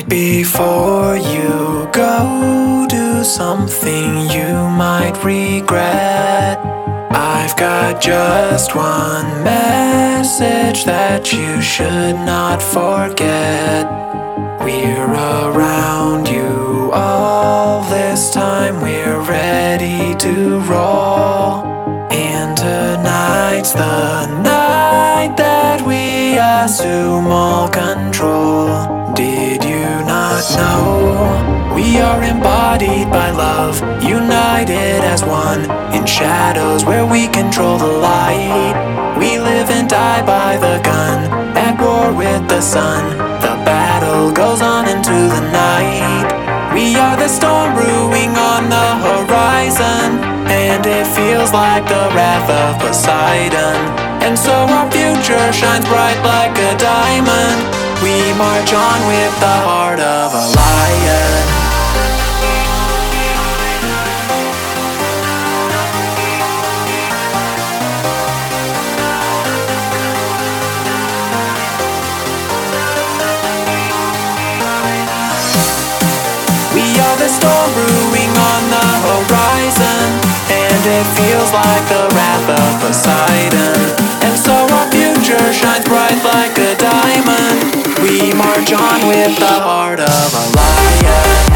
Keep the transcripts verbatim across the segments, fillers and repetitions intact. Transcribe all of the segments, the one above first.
Before you go, do something you might regret. I've got just one message that you should not forget. We're around you all this time, we're ready to roll. And tonight's the night that we assume all control. Did you not know? We are embodied by love, united as one, in shadows where we control the light. We live and die by the gun, at war with the sun. The battle goes on into the night. We are the storm brewing on the horizon, and it feels like the wrath of Poseidon. And so our future shines bright like a diamond. We march on with the heart of a lion. We are the storm brewing on the horizon, and it feels like the wrath of Poseidon. And so our future shines bright like a diamond. We march on with the heart of a lion.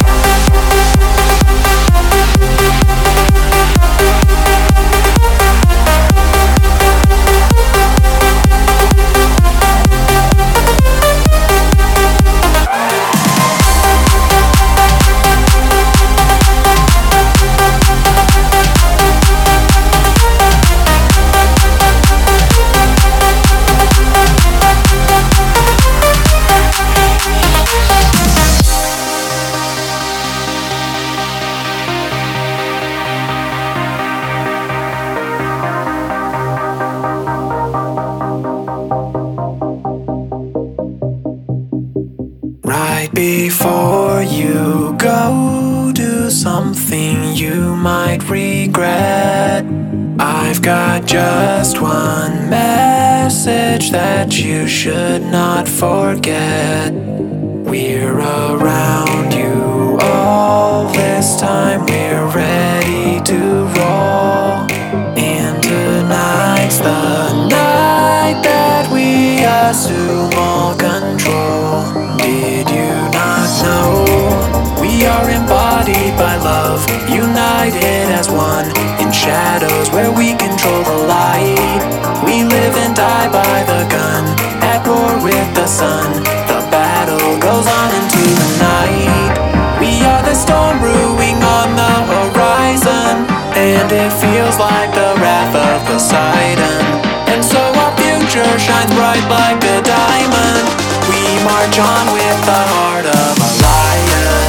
Before you go, do something you might regret. I've got just one message that you should not forget. We're around you all this time, we're ready to roll. And tonight's the night that we assume all control. Did you not know? We are embodied by love, united as one, in shadows where we control the light. We live and die by the gun, at war with the sun. The battle goes on into the night. We are the storm brewing on the horizon, and it feels like the wrath of Poseidon. And so our future shines bright like a diamond. We march on with the heart of a lion.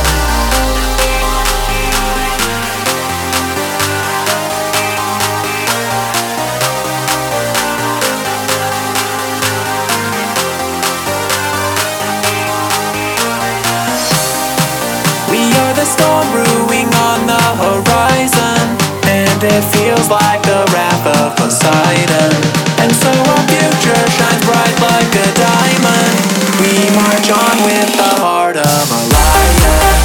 We are the storm brewing on the horizon, and it feels like the wrath of Poseidon. And so our future shines bright like a diamond. We march on with the heart of a lion.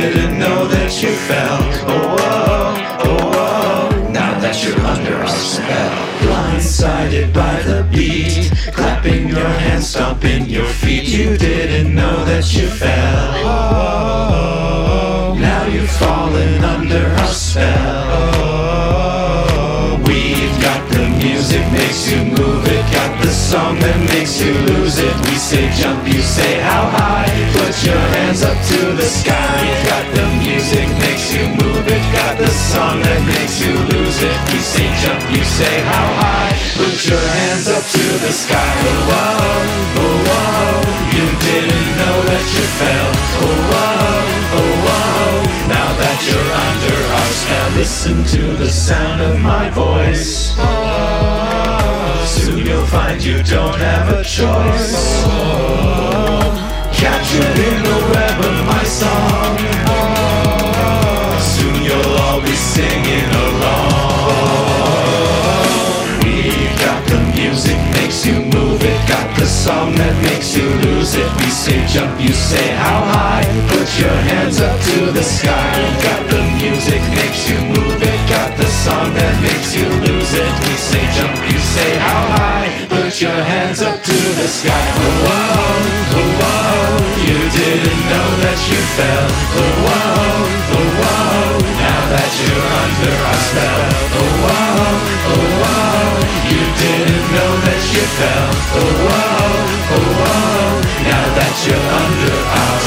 you fell. Oh, oh, oh, oh. Now that you're under our spell. clapping your hands, stomping your feet. You didn't know that you fell. Oh, now you've fallen under our spell. Oh, we've got the music, makes you move it. Got the song that makes you lose it. We say jump, you say how high. Put your hands up to the sky. We've got the music, makes you move it. Got the song that makes you lose it. We say jump, you say how high. Put your hands up to the sky. Oh, whoa, oh, whoa, you didn't know that you fell. Oh, whoa, oh, whoa, now that you're under our spell. Listen to the sound of my voice. Oh, soon you'll find you don't have a choice. Oh, captured in the web of my song. Oh, soon you'll all be singing along. We've got the music, makes you move it. Got the song that makes you lose it. We say jump, you say how high. Put your hands up to the sky. We've got the music, makes you move it. Got the song that makes you lose it. We say jump, you say how high. Put your hands up to the sky. Oh, whoa, oh, whoa, you didn't know that you fell. Oh, whoa, oh, whoa, now that you're under our spell. Oh, whoa, oh, whoa, you didn't know that you fell. Oh, whoa, oh, whoa, now that you're under our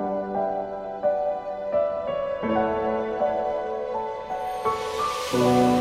spell.